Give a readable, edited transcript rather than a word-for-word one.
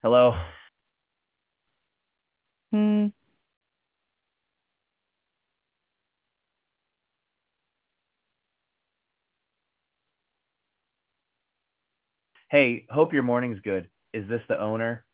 Hello. Hmm. Hey, hope your morning's good. Is this the owner?